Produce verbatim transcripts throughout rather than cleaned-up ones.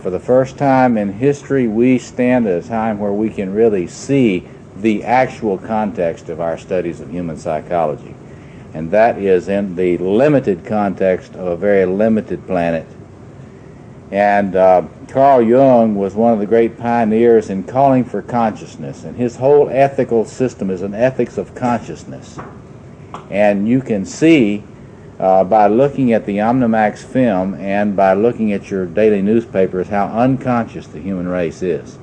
For the first time in history, we stand at a time where we can really see the actual context of our studies of human psychology. And that is in the limited context of a very limited planet. And uh, Carl Jung was one of the great pioneers in calling for consciousness. And his whole ethical system is an ethics of consciousness. And you can see Uh, by looking at the Omnimax film and by looking at your daily newspapers how unconscious the human race is.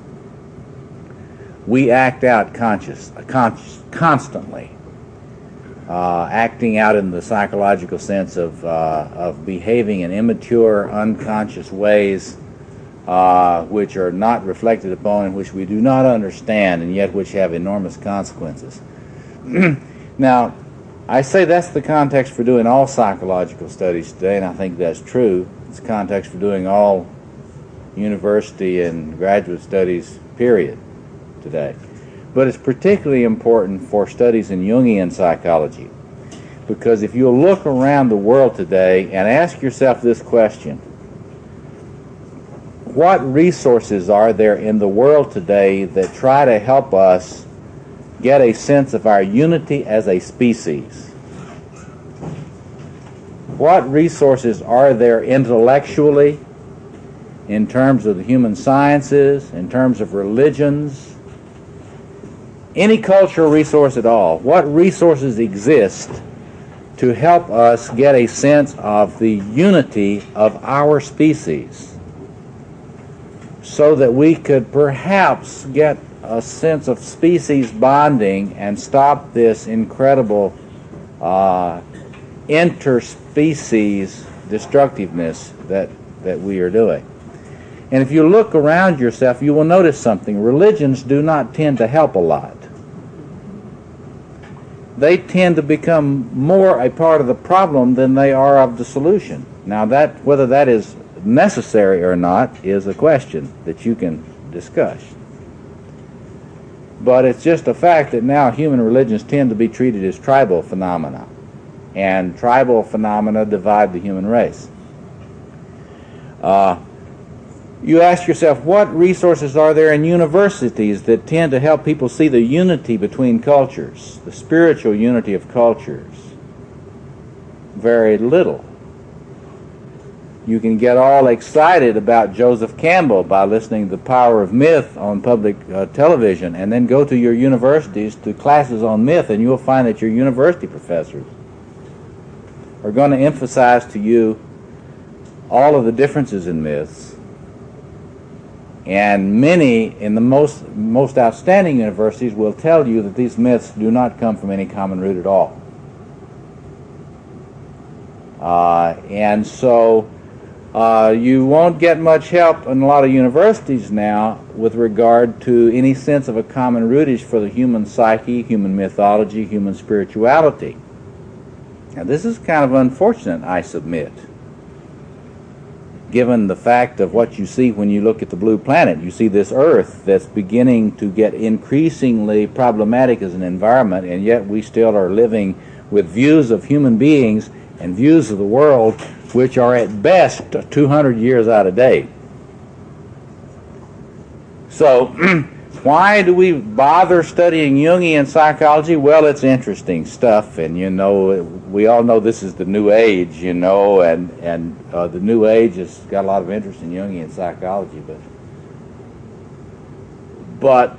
We act out conscious, conscious constantly, uh, acting out in the psychological sense of, uh, of behaving in immature, unconscious ways uh, which are not reflected upon and which we do not understand and yet which have enormous consequences. Now, I say that's the context for doing all psychological studies today, and I think that's true. It's the context for doing all university and graduate studies, period, today. But it's particularly important for studies in Jungian psychology, because if you look around the world today and ask yourself this question, what resources are there in the world today that try to help us get a sense of our unity as a species? What resources are there intellectually, in terms of the human sciences, in terms of religions, any cultural resource at all? What resources exist to help us get a sense of the unity of our species so that we could perhaps get a sense of species bonding and stop this incredible uh, interspecies destructiveness that, that we are doing? And if you look around yourself, you will notice something. Religions do not tend to help a lot. They tend to become more a part of the problem than they are of the solution. Now, that whether that is necessary or not is a question that you can discuss. But it's just a fact that now human religions tend to be treated as tribal phenomena, and tribal phenomena divide the human race. Uh, you ask yourself, what resources are there in universities that tend to help people see the unity between cultures, the spiritual unity of cultures? Very little. You can get all excited about Joseph Campbell by listening to The Power of Myth on public uh, television, and then go to your universities to classes on myth, and you'll find that your university professors are going to emphasize to you all of the differences in myths. And many in the most, most outstanding universities will tell you that these myths do not come from any common root at all. Uh, and so Uh, you won't get much help in a lot of universities now with regard to any sense of a common rootage for the human psyche, human mythology, human spirituality. Now, this is kind of unfortunate, I submit, given the fact of what you see when you look at the blue planet. You see this Earth that's beginning to get increasingly problematic as an environment, and yet we still are living with views of human beings and views of the world which are at best two hundred years out of date. So, why do we bother studying Jungian psychology? Well, it's interesting stuff, and you know, we all know this is the New Age, you know, and, and uh, the New Age has got a lot of interest in Jungian psychology, but, but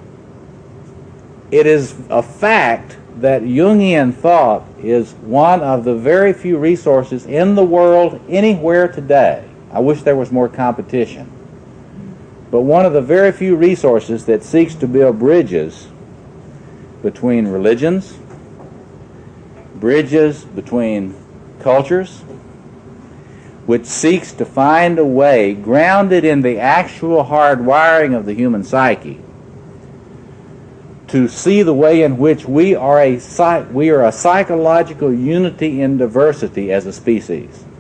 it is a fact that Jungian thought is one of the very few resources in the world anywhere today. I wish there was more competition. But one of the very few resources that seeks to build bridges between religions, bridges between cultures, which seeks to find a way grounded in the actual hard wiring of the human psyche to see the way in which we are a we are a psychological unity in diversity as a species.